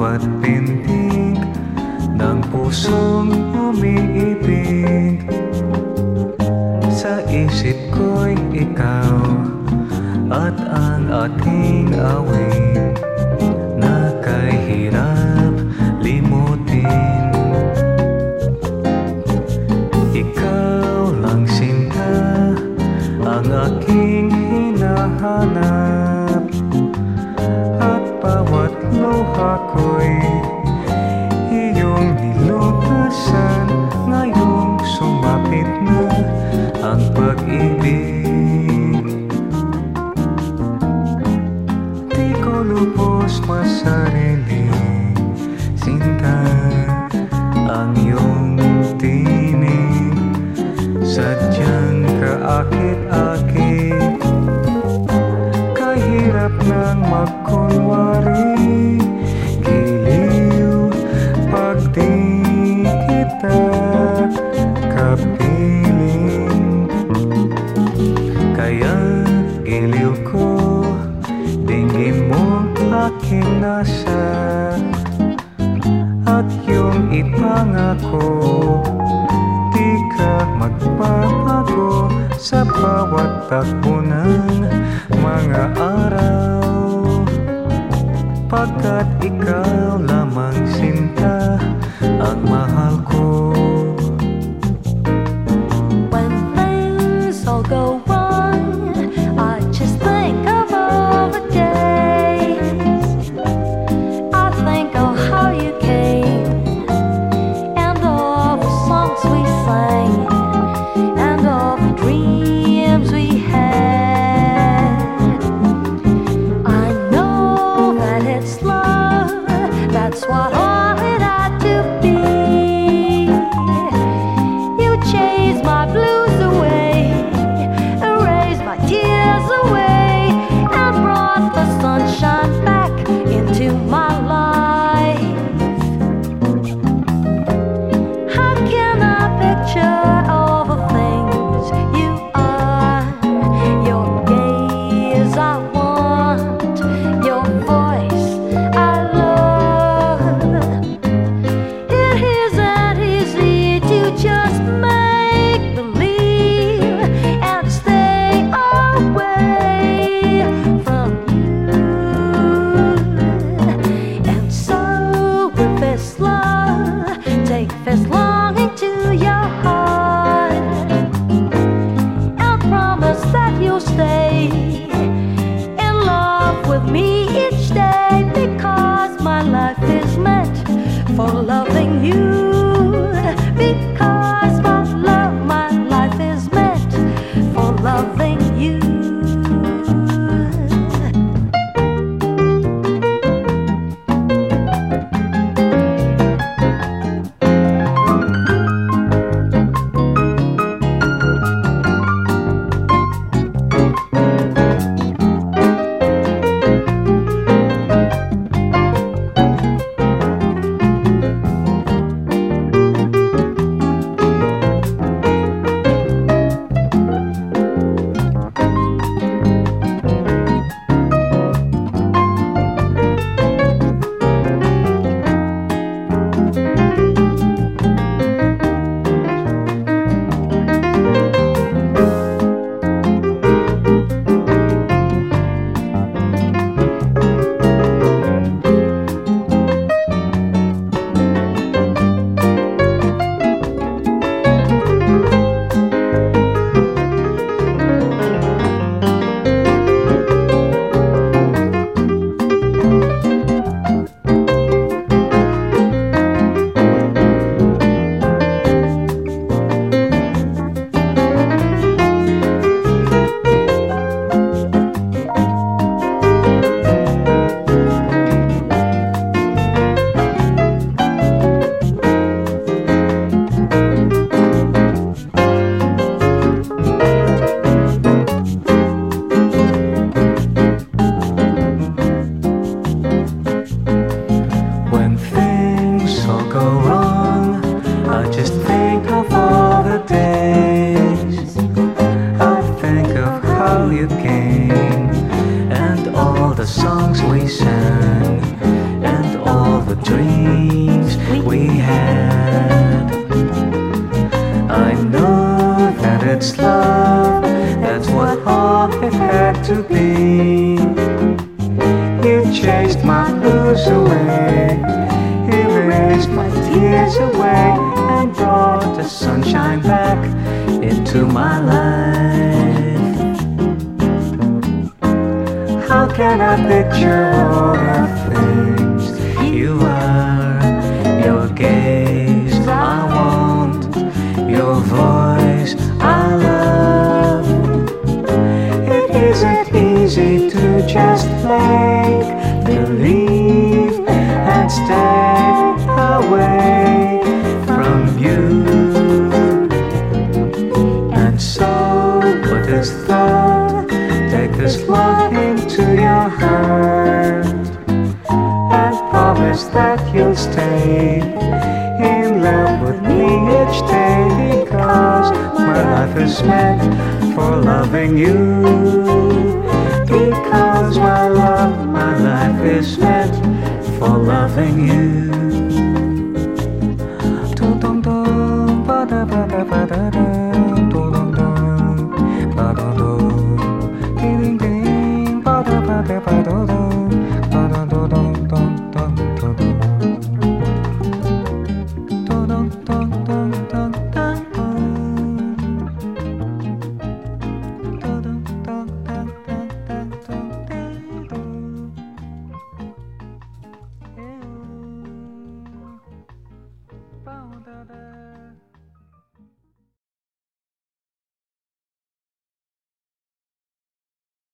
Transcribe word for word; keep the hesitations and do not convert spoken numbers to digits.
bawat pintig ng pusong umiibig. Sa isip ko'y ikaw at ang ating awit na kahirap limutin. Ikaw lang sinta ang aking hinahanap, at bawat luha ko'y iyong nilutasan. Ngayong sumapit na ang pag-ibig, di ko lubos masariling sinta ang iyong tinig. Sadyang kaakit-akit, kahirap nang magkunwari. Giliw pag di kita kapiling, kaya giliw ko dinggin mo aking nasa, at yung ipangako di ka magbabago sa bawat takbo ng mga araw, pagkat ikaw lamang sinta ang mahal ko. When things all go wrong, I just think of all the days. I think of how you came, and all the songs we sang, and all the dreams we had. I know that it's love, that's what all it had to be. You chased my blues away, erased my tears away, and brought the sunshine back into my life. How can I picture all the things you are? Your gaze I want, your voice I love. It isn't easy to just make believe and stay away from you. And so with this love, take this longing to your heart, and promise that you'll stay in love with me each day, because my life is meant for loving you. Because my love, my life is meant for loving you. way. He erased my tears away and brought the sunshine back into my life. How can I picture all the things you are? Your gaze I want, your voice I love. It isn't easy to just make believe and stay away from you. And so put this thought, take this love into your heart, and promise that you'll stay in love with me each day, because my life is meant for loving you. Because my love, my life is meant for loving you. Do-dum-dum, ba-da-ba-da-ba-da-dum, do-dum-dum, ba-dum-dum, ding-ding-ding, ba-da-ba-da-ba-da-dum, ba-da-dum-dum-dum-dum-dum. Da da